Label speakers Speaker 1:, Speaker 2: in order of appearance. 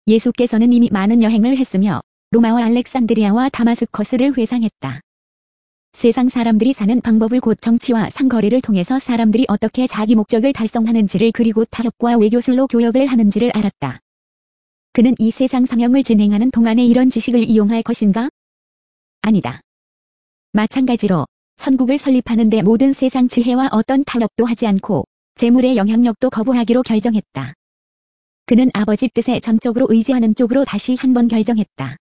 Speaker 1: 예수께서는 이미 많은 여행을 했으며 로마와 알렉산드리아와 다마스커스를 회상했다. 세상 사람들이 사는 방법을 곧 정치와 상거래를 통해서 사람들이 어떻게 자기 목적을 달성하는지를 그리고 타협과 외교술로 교역을 하는지를 알았다. 그는 이 세상 사명을 진행하는 동안에 이런 지식을 이용할 것인가? 아니다. 마찬가지로 선국을 설립하는 데 모든 세상 지혜와 어떤 타협도 하지 않고 재물의 영향력도 거부하기로 결정했다. 그는 아버지 뜻에 전적으로 의지하는 쪽으로 다시 한번 결정했다.